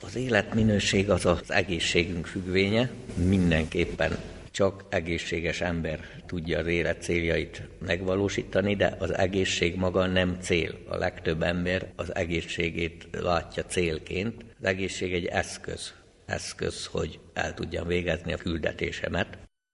Az életminőség az az egészségünk függvénye, mindenképpen csak egészséges ember tudja az élet céljait megvalósítani, de az egészség maga nem cél. A legtöbb ember az egészségét látja célként. Az egészség egy eszköz, hogy el tudjam végezni a küldetésemet.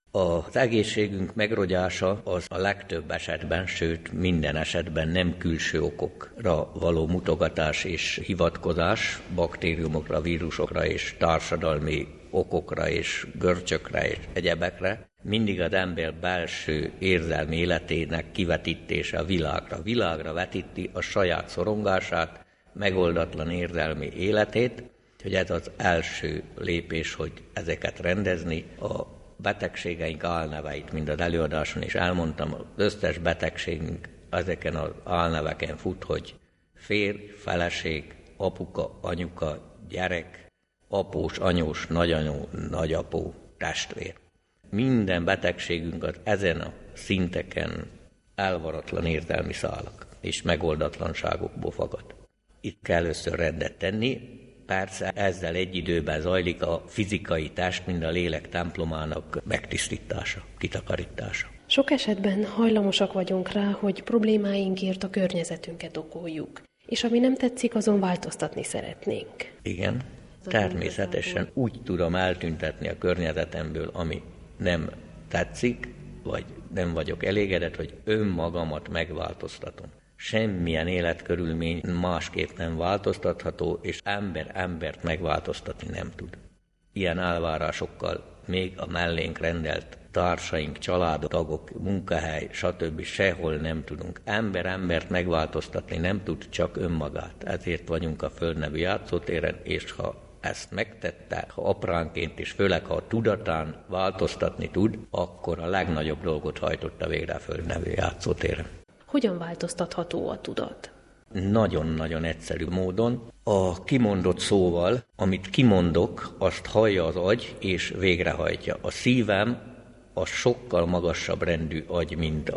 Az egészségünk megrogyása az a legtöbb esetben, sőt minden esetben nem külső okokra való mutogatás és hivatkozás, baktériumokra, vírusokra és társadalmi okokra és görcsökre és egyebekre, mindig az ember belső érzelmi életének kivetítése a világra. Világra vetíti a saját szorongását, megoldatlan érzelmi életét, hogy ez az első lépés, hogy ezeket rendezni. A betegségeink álneveit, mind az előadáson is elmondtam, az összes betegségünk ezeken az álneveken fut, hogy férj, feleség, apuka, anyuka, gyerek, após, anyós, nagyanyó, nagyapó, testvér. Minden betegségünk az ezen a szinteken elvaratlan érzelmi szálak és megoldatlanságokból fakad. Itt kell először rendet tenni, persze ezzel egy időben zajlik a fizikai test, mind a lélek templomának megtisztítása, kitakarítása. Sok esetben hajlamosak vagyunk rá, hogy problémáinkért a környezetünket okoljuk, és ami nem tetszik, azon változtatni szeretnénk. Igen, természetesen úgy tudom eltüntetni a környezetemből, ami nem tetszik, vagy nem vagyok elégedett, hogy önmagamat megváltoztatom. Semmilyen életkörülmény másképp nem változtatható, és embert megváltoztatni nem tud. Ilyen elvárásokkal még a mellénk rendelt társaink, családtagok, munkahely, stb. Sehol nem tudunk. Embert megváltoztatni nem tud, csak önmagát. Ezért vagyunk a Föld nevű játszótéren, és ha ezt megtette, ha apránként és főleg ha a tudatán változtatni tud, akkor a legnagyobb dolgot hajtotta végre a Föld nevű játszótéren. Hogyan változtatható a tudat? Nagyon-nagyon egyszerű módon. A kimondott szóval, amit kimondok, azt hallja az agy és végrehajtja. A szívem a sokkal magasabb rendű agy, mint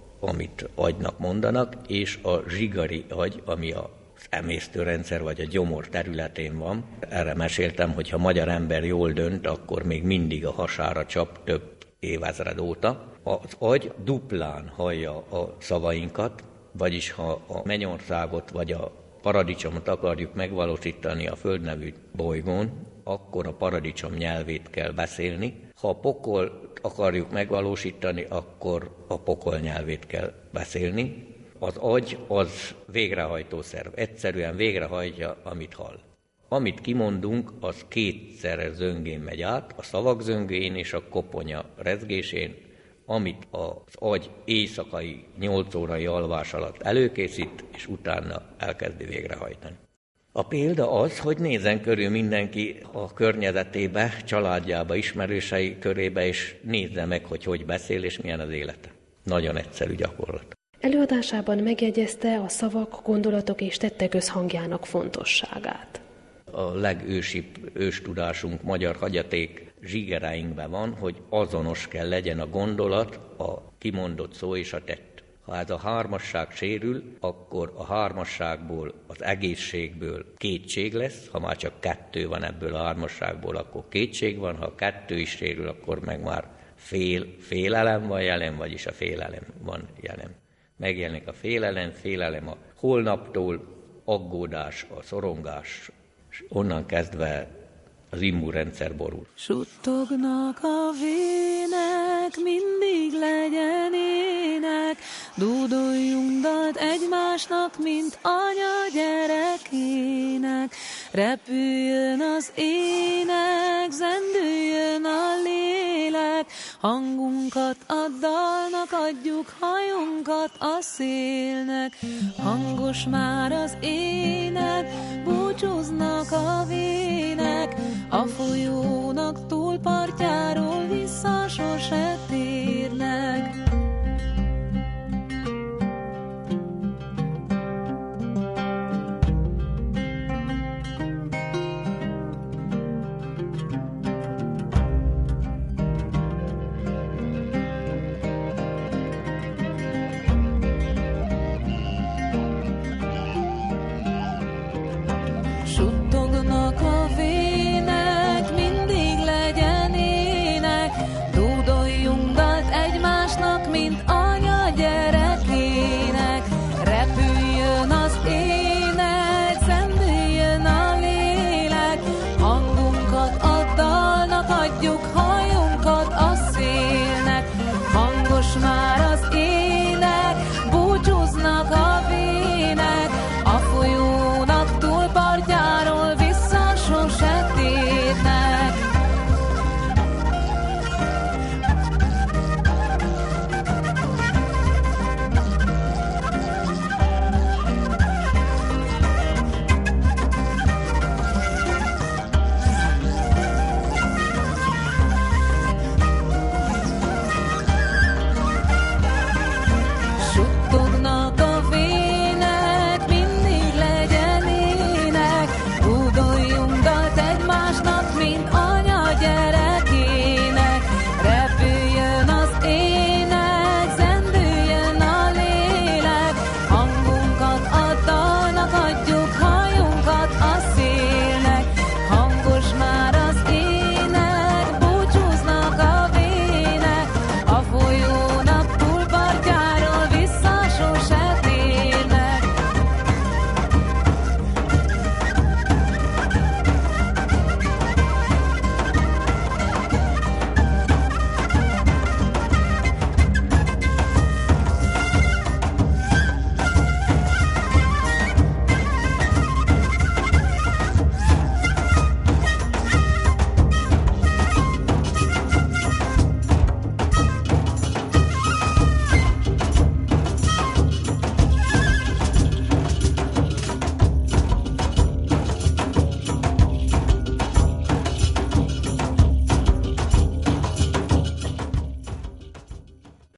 amit agynak mondanak, és a zsigari agy, ami az emésztőrendszer vagy a gyomor területén van. Erre meséltem, hogy ha magyar ember jól dönt, akkor még mindig a hasára csap több évezred óta. Az agy duplán hallja a szavainkat, vagyis ha a mennyországot vagy a paradicsomot akarjuk megvalósítani a Föld nevű bolygón, akkor a paradicsom nyelvét kell beszélni. Ha a pokolt akarjuk megvalósítani, akkor a pokol nyelvét kell beszélni. Az agy az végrehajtó szerv. Egyszerűen végrehajtja, amit hall. Amit kimondunk, az kétszer zöngén megy át, a szavak zöngén és a koponya rezgésén, amit az agy éjszakai 8 órai alvás alatt előkészít, és utána elkezdi végrehajtani. A példa az, hogy nézzen körül mindenki a környezetébe, családjába, ismerősei körébe, és nézze meg, hogy beszél, és milyen az élete. Nagyon egyszerű gyakorlat. Előadásában megjegyezte a szavak, gondolatok és tettek összhangjának fontosságát. A legősibb őstudásunk, magyar hagyaték zsigereinkben van, hogy azonos kell legyen a gondolat, a kimondott szó és a tett. Ha ez a hármasság sérül, akkor a hármasságból, az egészségből kétség lesz, ha már csak 2 van ebből a hármasságból, akkor kétség van, ha 2 is sérül, akkor meg már félelem van jelen, vagyis a félelem van jelen. Megjelenik a félelem a holnaptól, aggódás, a szorongás, és onnan kezdve az immunrendszer borul. Suttognak a vének, mindig legyen ének, dúdoljunk dalt egymásnak, mint anya gyerekének. Repüljön az ének, zendüljön a lélek, hangunkat a dalnak adjuk, hajunkat a szélnek. Hangos már az ének, búcsúznak a vének, a folyónak túlpartjáról vissza sose térnek. Suttognak a vének,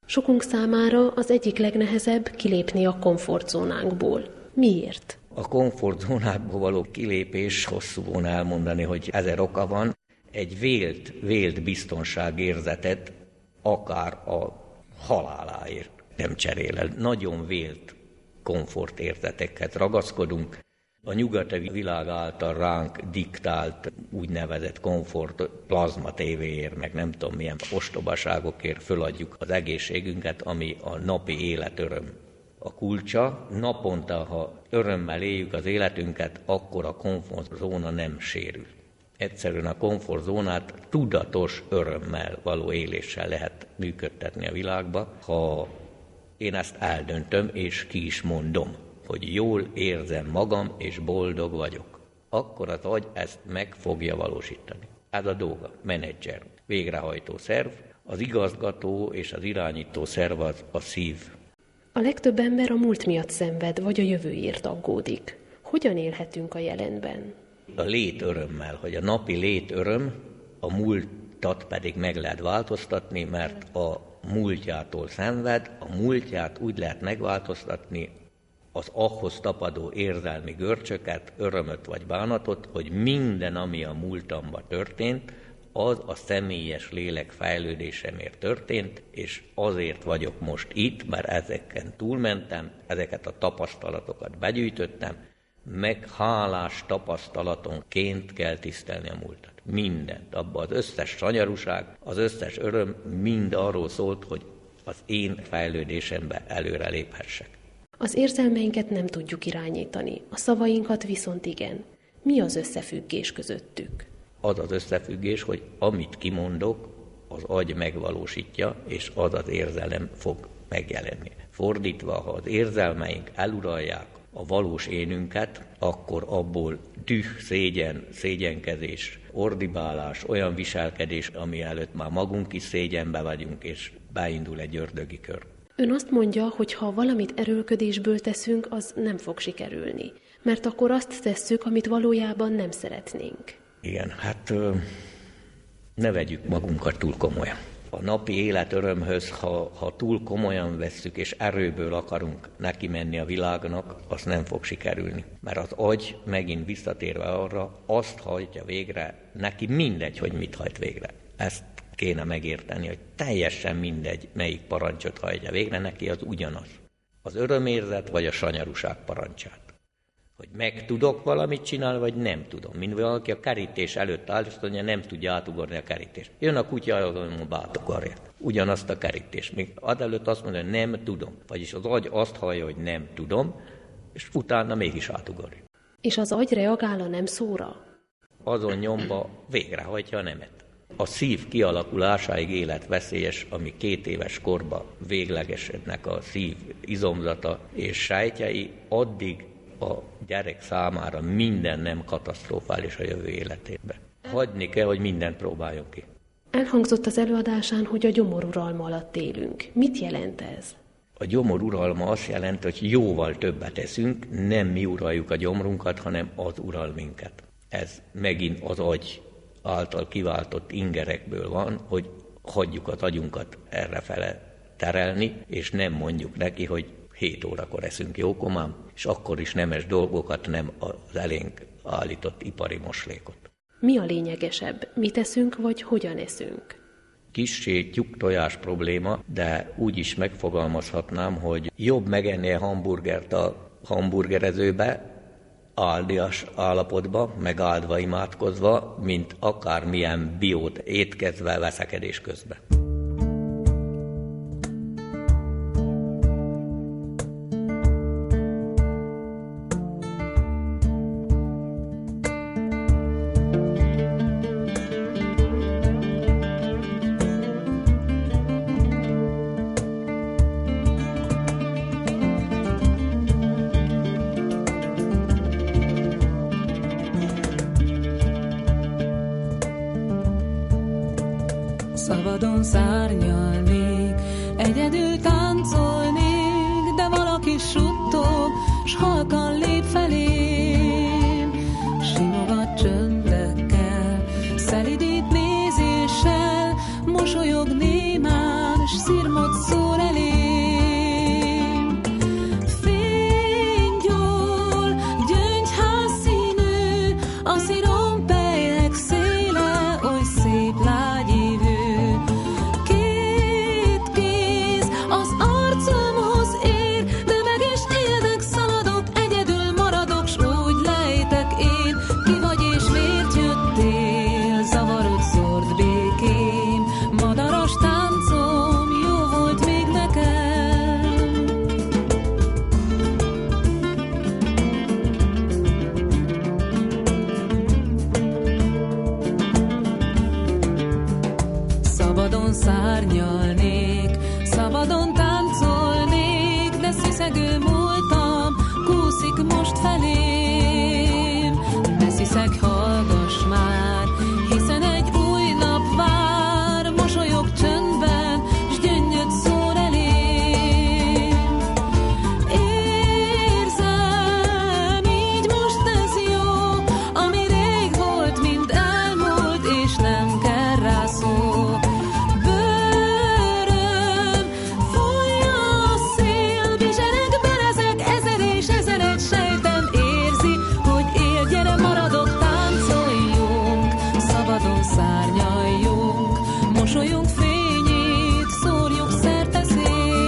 Sokunk számára az egyik legnehezebb kilépni a komfortzónánkból. Miért? A komfortzónából való kilépés, hosszú volna elmondani, hogy 1000 oka van. Egy vélt biztonságérzetet akár a haláláért nem cserél el. Nagyon vélt komfortérzetekhez ragaszkodunk. A nyugati világ által ránk diktált úgynevezett komfort plazma tévéért, meg nem tudom milyen ostobaságokért föladjuk az egészségünket, ami a napi élet öröm. A kulcsa, naponta, ha örömmel éljük az életünket, akkor a komfortzóna nem sérül. Egyszerűen a komfortzónát tudatos örömmel való éléssel lehet működtetni a világba, ha én ezt eldöntöm és ki is mondom, hogy jól érzem magam és boldog vagyok, akkor az agy ezt meg fogja valósítani. Ez a dolga, menedzser, végrehajtó szerv, az igazgató és az irányító szerv az a szív. A legtöbb ember a múlt miatt szenved, vagy a jövőért aggódik. Hogyan élhetünk a jelenben? A létörömmel, hogy a napi létöröm, a múltat pedig meg lehet változtatni, mert a múltjától szenved, a múltját úgy lehet megváltoztatni, az ahhoz tapadó érzelmi görcsöket, örömöt vagy bánatot, hogy minden, ami a múltamban történt, az a személyes lélek fejlődésemért történt, és azért vagyok most itt, mert ezeken túlmentem, ezeket a tapasztalatokat begyűjtöttem, meg hálás tapasztalatonként kell tisztelni a múltat. Mindent, abban az összes sanyarúság, az összes öröm mind arról szólt, hogy az én fejlődésembe előre léphessek. Az érzelmeinket nem tudjuk irányítani, a szavainkat viszont igen. Mi az összefüggés közöttük? Az az összefüggés, hogy amit kimondok, az agy megvalósítja, és az az érzelem fog megjelenni. Fordítva, ha az érzelmeink eluralják a valós énünket, akkor abból düh, szégyenkezés, ordibálás, olyan viselkedés, ami előtt már magunk is szégyenbe vagyunk, és beindul egy ördögi kör. Ön azt mondja, hogy ha valamit erőlködésből teszünk, az nem fog sikerülni, mert akkor azt tesszük, amit valójában nem szeretnénk. Igen, hát ne vegyük magunkat túl komolyan. A napi élet örömhöz, ha túl komolyan vesszük, és erőből akarunk neki menni a világnak, az nem fog sikerülni. Mert az agy, megint visszatérve arra, azt hajtja végre, neki mindegy, hogy mit hajt végre. Ezt kéne megérteni, hogy teljesen mindegy, melyik parancsot hajtja végre, neki az ugyanaz. Az örömérzet vagy a sanyarúság parancsát. Hogy meg tudok valamit csinálni, vagy nem tudom. Mint valaki a kerítés előtt áll, és mondja, nem tudja átugorni a kerítést. Jön a kutya, azon átugorja. Ugyanazt a kerítést. Még adelőtt azt mondja, nem tudom. Vagyis az agy azt hallja, hogy nem tudom, és utána mégis átugorja. És az agy reagál a nem szóra? Azon nyomba végrehajtja a nemet. A szív kialakulásáig életveszélyes, ami 2 éves korban véglegesednek a szív izomzata és sejtjei, addig a gyerek számára minden nem katasztrofális a jövő életében. Hagyni kell, hogy mindent próbáljon ki. Elhangzott az előadásán, hogy a gyomoruralma alatt élünk. Mit jelent ez? A gyomoruralma azt jelenti, hogy jóval többet eszünk, nem mi uraljuk a gyomrunkat, hanem az ural minket. Ez megint az agy által kiváltott ingerekből van, hogy hagyjuk az agyunkat errefele terelni, és nem mondjuk neki, hogy 7 órakor eszünk jókomám, és akkor is nemes dolgokat, nem az elénk állított ipari moslékot. Mi a lényegesebb? Mit eszünk, vagy hogyan eszünk? Kissé tyúk-tojás probléma, de úgy is megfogalmazhatnám, hogy jobb megenni a hamburgert a hamburgerezőbe, áldias állapotba, megáldva, imádkozva, mint akármilyen biót étkezve veszekedés közben. Szabadon szárnyalnék, egyedül táncolnék, de valaki suttog, s halkan lép felém. Simogat csöndekkel, szelidít nézéssel, mosolyog némán, s szirmot szól szárnyalnék, szabadon táncolnék, de sziszegő múltam, kúszik most felém. Ne sziszeg, hallgass már, hiszen egy új nap vár, mosolyog csöndben, s gyöngyöd szól elém. Érzem, így most ez jó, ami rég volt, mint elmúlt, és nem kell rá szó. Bőröm, fújja a szél, bizsereg, berezek, ezer és ezer egy sejtem érzi, hogy él, gyere, maradok, táncoljunk, szabadon szárnyaljunk, mosolyunk fényét, szórjuk szerte szét.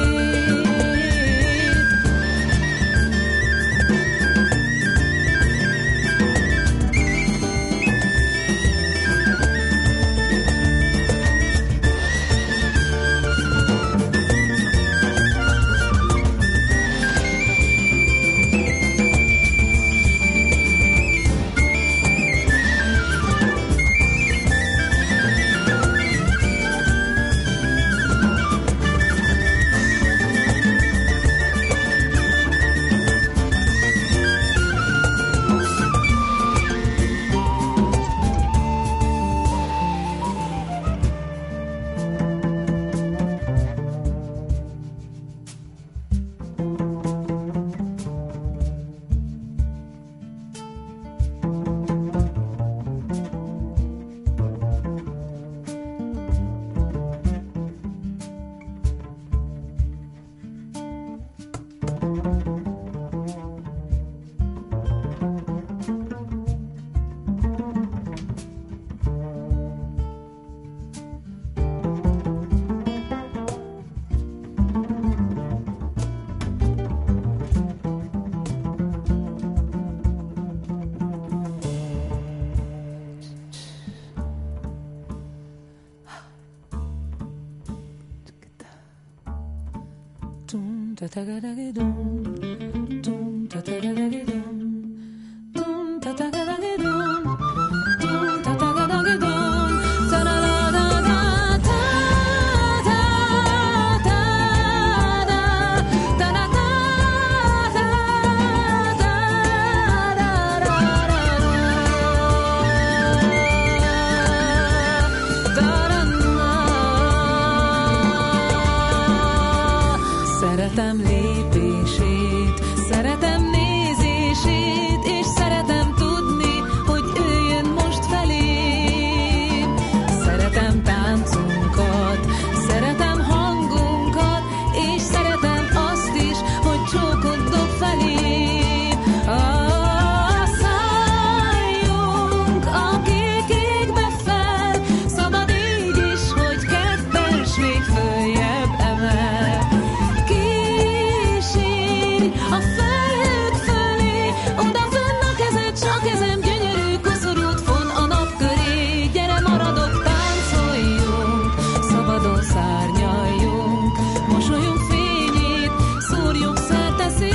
Szeretem lépését, szeretem nézését, és szeretem tudni, hogy ő jön most felém. Szeretem táncunkat, szeretem hangunkat, és szeretem azt is, hogy csókot dob felém. Szálljunk a kék égbe fel, szabad így is, hogy ketten, s még följebb emel. A felhők fölé, oda fönn a kezed, s a kezem gyönyörű koszorút von a nap köré. Gyere, maradok, táncoljunk, szabadon szárnyaljunk, mosolyunk fényét, szórjuk szerte szét.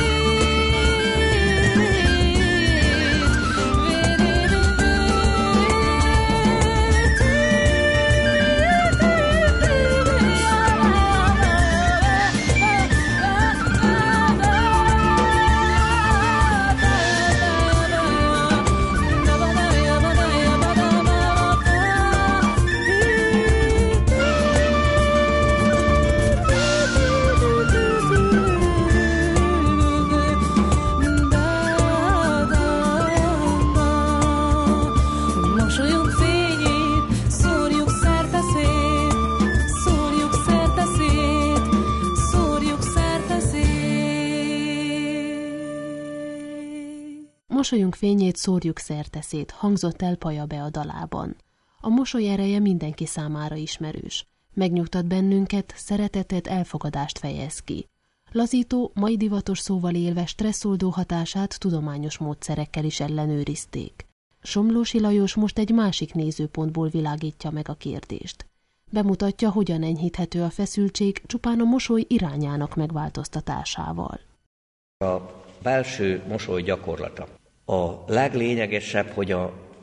Mosolyunk fényét, szórjuk szerte szét, szórjuk szerte szét, szórjuk szerte szét. Mosolyunk fényét szórjuk szerte szét, hangzott el Paja be a dalában. A mosoly ereje mindenki számára ismerős. Megnyugtat bennünket, szeretetet, elfogadást fejez ki. Lazító, mai divatos szóval élve stresszoldó hatását tudományos módszerekkel is ellenőrizték. Somlósi Lajos most egy másik nézőpontból világítja meg a kérdést. Bemutatja, hogyan enyhíthető a feszültség csupán a mosoly irányának megváltoztatásával. A belső mosoly gyakorlata. A leglényegesebb, hogy a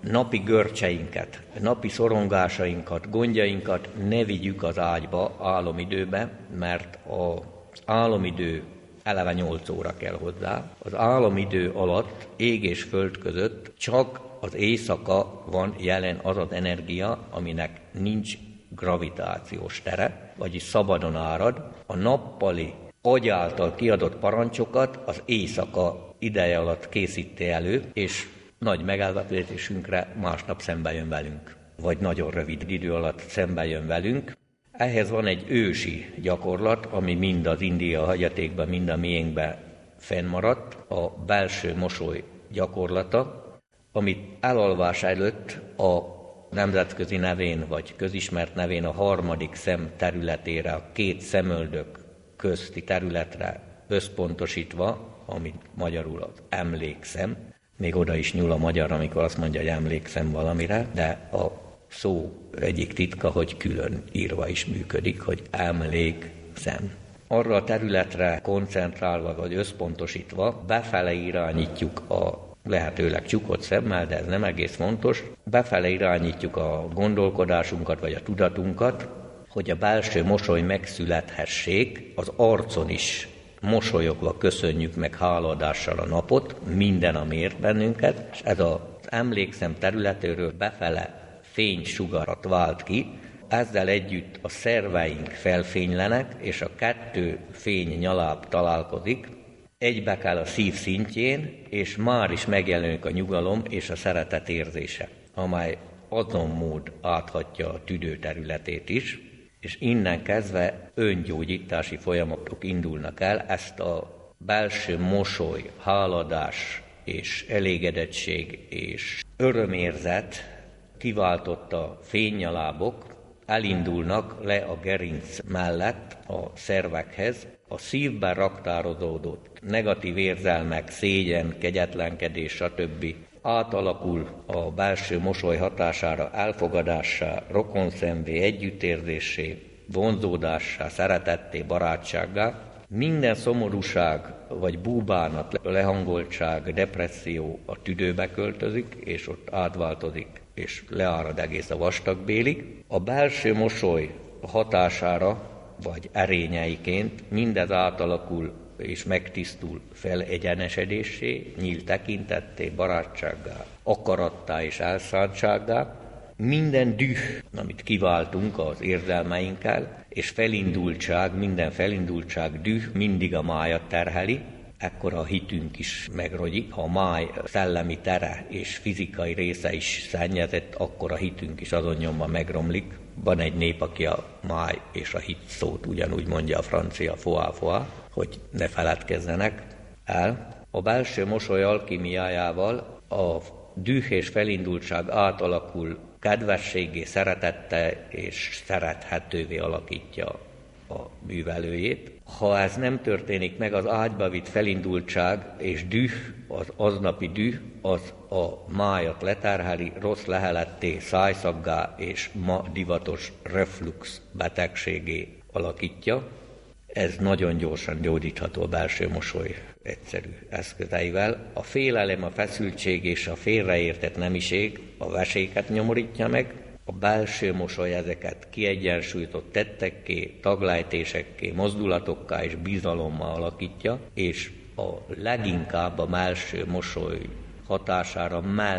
napi görcseinket, napi szorongásainkat, gondjainkat ne vigyük az ágyba, álomidőbe, mert az álomidő eleve 8 óra kell hozzá. Az álomidő alatt ég és föld között csak az éjszaka van jelen az az energia, aminek nincs gravitációs tere, vagyis szabadon árad. A nappali agy által kiadott parancsokat az éjszaka ideje alatt készíti elő, és nagy megállapításünkre másnap szembe jön velünk, vagy nagyon rövid idő alatt szembe jön velünk. Ehhez van egy ősi gyakorlat, ami mind az India hagyatékban, mind a miénkben fennmaradt, a belső mosoly gyakorlata, amit elalvás előtt a nemzetközi nevén, vagy közismert nevén a harmadik szem területére, a 2 szemöldök közti területre összpontosítva, amit magyarul az emlékszem, még oda is nyúl a magyar, amikor azt mondja, hogy emlékszem valamire, de a szó egyik titka, hogy külön írva is működik, hogy emlékszem. Arra a területre koncentrálva vagy összpontosítva befele irányítjuk a lehetőleg csukott szemmel, de ez nem egész fontos, befele irányítjuk a gondolkodásunkat vagy a tudatunkat, hogy a belső mosoly megszülethessék, az arcon is mosolyogva köszönjük meg hálaadással a napot, minden, ami ért bennünket, és ez az emlékszem területéről befele fénysugarat vált ki, ezzel együtt a szerveink felfénylenek, és a 2 fénynyaláb találkozik, egybe kell a szív szintjén, és már is megjelenik a nyugalom és a szeretet érzése, amely azon mód áthatja a tüdő területét is, és innen kezdve öngyógyítási folyamatok indulnak el. Ezt a belső mosoly, háladás és elégedettség és örömérzet kiváltotta fénynyalábok elindulnak le a gerinc mellett a szervekhez, a szívben raktározódott negatív érzelmek, szégyen, kegyetlenkedés, stb. Átalakul a belső mosoly hatására elfogadássá, rokonszenvé, együttérzésé, vonzódássá, szeretetté, barátsággá. Minden szomorúság vagy búbánat, lehangoltság, depresszió a tüdőbe költözik, és ott átváltozik, és leárad egész a vastagbélig. A belső mosoly hatására, vagy erényeiként mindez átalakul és megtisztul felegyenesedéssé, nyílt tekintetté, barátsággá, akarattá és elszántsággá. Minden düh, amit kiváltunk az érzelmeinkkel, és felindultság, minden felindultság, düh mindig a májat terheli, ekkor a hitünk is megrogyik. Ha a máj szellemi tere és fizikai része is szennyezett, akkor a hitünk is azon nyomban megromlik. Van egy nép, aki a máj és a hit szót ugyanúgy mondja a francia foá, hogy ne feledkezzenek el. A belső mosoly alkimiájával a düh és felindultság átalakul kedvességé, szeretettel és szerethetővé alakítja a művelőjét. Ha ez nem történik meg, az ágyba vitt felindultság és düh, az aznapi düh, az a májat leterheli, rossz leheletté, szájszaggá és ma divatos reflux betegségé alakítja. Ez nagyon gyorsan gyógyítható a belső mosoly egyszerű eszközeivel. A félelem, a feszültség és a félreértett nemiség a veséket nyomorítja meg, a belső mosoly ezeket kiegyensúlyított tettekké, taglejtésekké, mozdulatokká és bizalommal alakítja, és a leginkább a belső mosoly hatására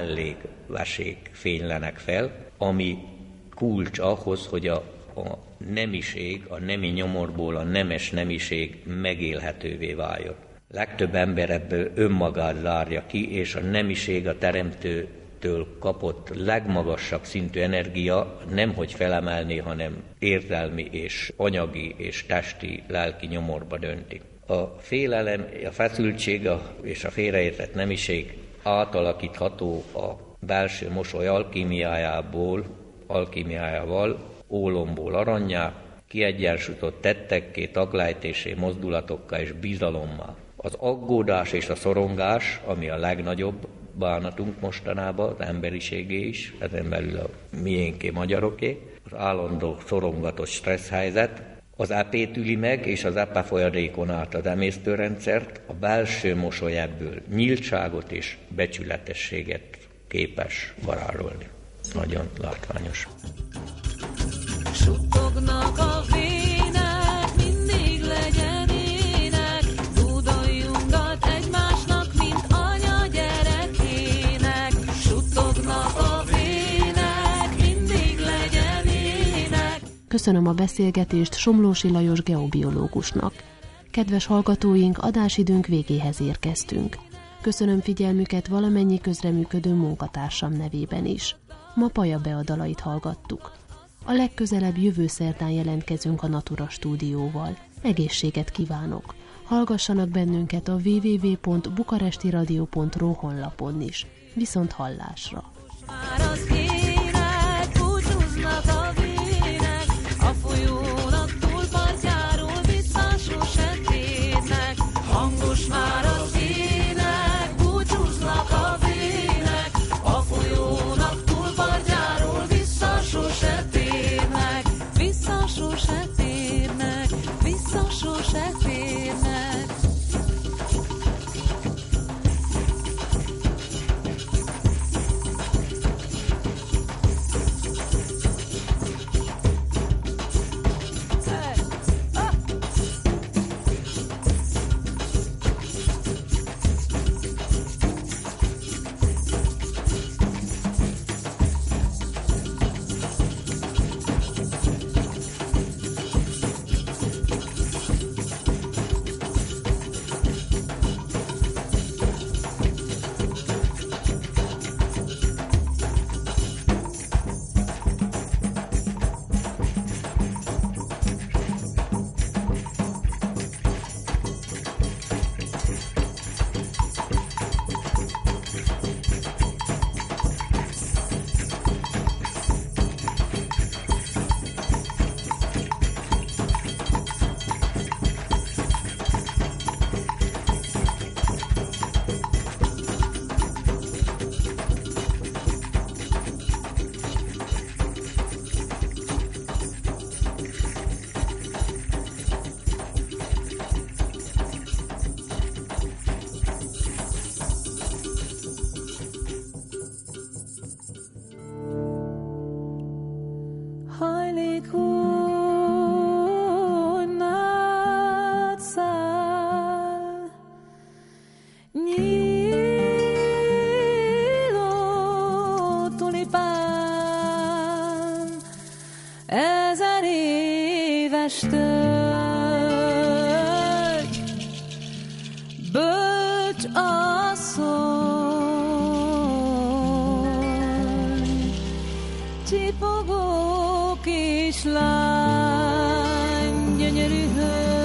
mellékvesék fénylenek fel, ami kulcs ahhoz, hogy a nemiség, a nemi nyomorból a nemes nemiség megélhetővé váljon. Legtöbb ember ebből önmagát zárja ki, és a nemiség a teremtőtől kapott legmagasabb szintű energia nemhogy felemelni, hanem érzelmi és anyagi és testi, lelki nyomorba dönti. A félelem, a feszültség és a félreértett nemiség átalakítható a belső mosoly alkímiájával, ólomból arannyá, kiegyensúlyított tettekké, taglejtésé, mozdulatokká és bizalommal. Az aggódás és a szorongás, ami a legnagyobb bánatunk mostanában, az emberiségé is, ezen belül a miénké, magyaroké, az állandó szorongatos stressz helyzet, az epét üli meg, és az epe folyadékon át az emésztőrendszert, a belső mosoly ebből nyíltságot és becsületességet képes varázsolni. Nagyon látványos. Suttognak a vének, mindig legyen ének, dúdoljunkat egymásnak, mint anya gyerekének. Suttognak a vének, mindig legyen ének. Köszönöm a beszélgetést Somlósi Lajos geobiológusnak. Kedves hallgatóink, adásidőnk végéhez érkeztünk. Köszönöm figyelmüket valamennyi közreműködő munkatársam nevében is. Ma Paja Bea dalait hallgattuk. A legközelebb jövő szerdán jelentkezünk a Natura stúdióval. Egészséget kívánok! Hallgassanak bennünket a www.bukarestiradio.ro honlapon is. Viszont hallásra! Már az ének, búcsúznak a vének, a folyónak túlpartjáról vissza sose térnek. Hangos már az ének, búcsúznak a vének, a folyónak túlpartjáról vissza sose térnek. Vissza sose térnek, vissza sose térnek. Bölcs asszony, csipogó kislány, gyönyörű hölgy,